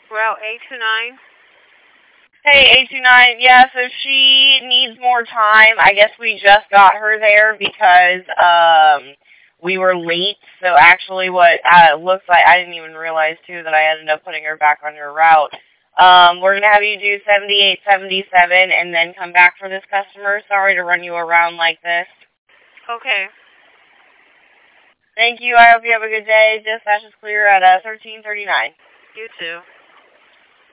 Route 829. Hey, 829, yeah, so she needs more time. I guess we just got her there because, we were late. So actually what, looks like, I didn't even realize, too, that I ended up putting her back on her route. We're going to have you do 78, 77, and then come back for this customer. Sorry to run you around like this. Okay. Thank you. I hope you have a good day. Dispatch is clear at, 1339. You too.